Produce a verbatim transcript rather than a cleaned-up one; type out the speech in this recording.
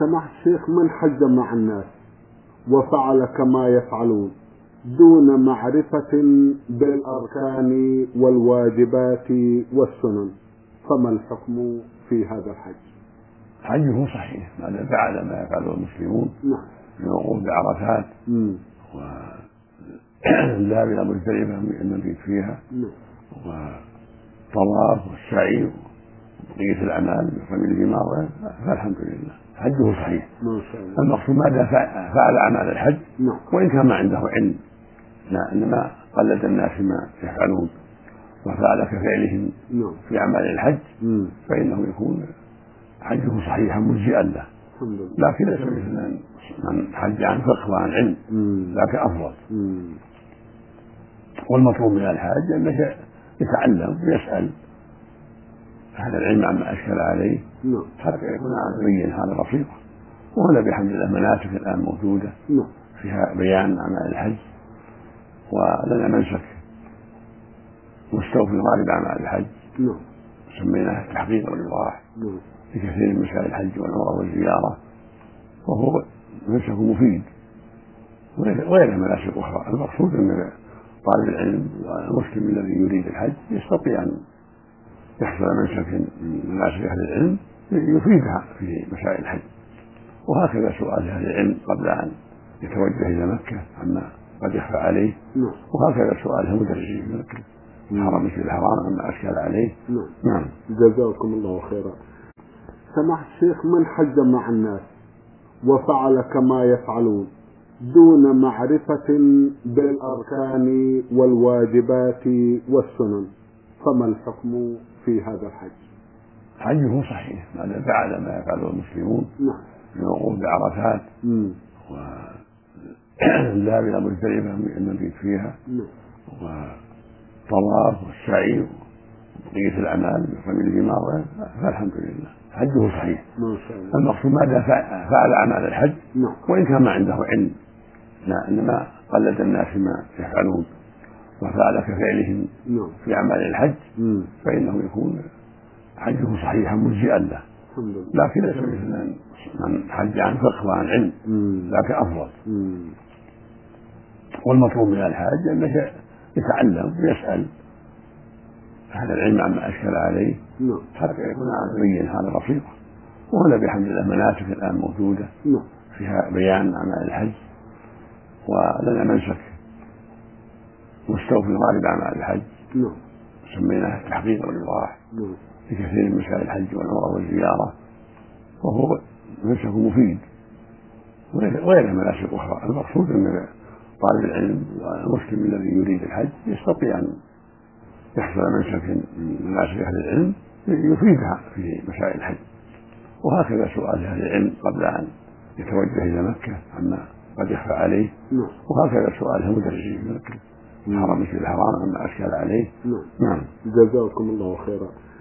سماحة الشيخ، من حج مع الناس وفعل كما يفعلون دون معرفة بالأركان والواجبات والسنن، فما الحكم في هذا الحج؟ حجه صحيح ما دام فعل ما يفعله المسلمون نعم. من الوقوف بعرفات والذهاب إلى مزدلفة المبيت فيها والطواف والسعي وبقية الأعمال برمي الجمار، فالحمد لله حجه صحيح. المقصود ما دام فعل أعمال الحج وإن كان ما عنده علم، لا إنما قلد الناس ما يفعلون وفعل كفعلهم في أعمال الحج فإنه يكون حجه صحيحا مجزئا له، لكن ليس مثل من حج عن فقه وعن علم، لكن أفضل. والمطلوب من الحاج أنه يتعلم ويسأل أهل العلم عما أشكل عليه حتى يكون عمليا على بسيطة. وهنا بحمد الله مناسك الآن موجودة فيها بيان أعمال الحج، ولنا منسك مستوفي غالب أعمال الحج سميناه التحقيق والإيضاح في كثير من مسائل الحج والعمرة والزيارة، وهو منسك مفيد وغير مناسك أخرى. المقصود أن طالب العلم والمسلم الذي يريد الحج يستطيع أن يحصل منسك من مناسك أهل العلم يفيدها في مسائل الحج. وهكذا سؤال أهل العلم قبل أن يتوجه إلى مكة عما قد يخفى عليه، وهكذا سؤال المدرسين في مكة الحرم في الحرام عما أشكل عليه. نعم. جزاكم الله خيرا. سماحة الشيخ، من حج مع الناس وفعل كما يفعلون دون معرفة بالأركان والواجبات والسنن، فما الحكم في هذا الحج؟ حجه صحيح ما دام فعل ما يفعله المسلمون من الوقوف بعرفات والذهاب إلى مزدلفة المبيت فيها والطواف والسعي وبقية الأعمال برمي الجمار، فالحمد لله حجه صحيح. المقصود ما دام فعل أعمال الحج وإن كان ما عنده علم، لا إنما قلد الناس ما يفعلون وفعل كفعلهم في أعمال الحج فإنه يكون حجه صحيحا مجزئا له، لكن ليس مثل من حج عن فقه وعن علم، لكن أفضل. والمطلوب من الحاج أنه يتعلم ويسأل أهل العلم عما أشكل عليه حتى يكون عمليا على بسيطة. وهنا بحمد الله مناسك الآن موجودة فيها بيان أعمال الحج، ولنا منسك مستوفي غالب أعمال الحج سميناه التحقيق والإيضاح في كثير من مسائل الحج والعمرة والزيارة، وهو منسك مفيد وغير مناسك أخرى. المقصود أن طالب العلم والمسلم الذي يريد الحج يستطيع أن يحصل منسك من مناسك أهل العلم يفيدها في مسائل الحج. وهكذا سؤال أهل العلم قبل أن يتوجه إلى مكة عما قد يخفى عليه، وهكذا سؤال المدرسين في مكة الحرم في الحرام عما أشكل عليه. نعم. جزاكم الله خيرا.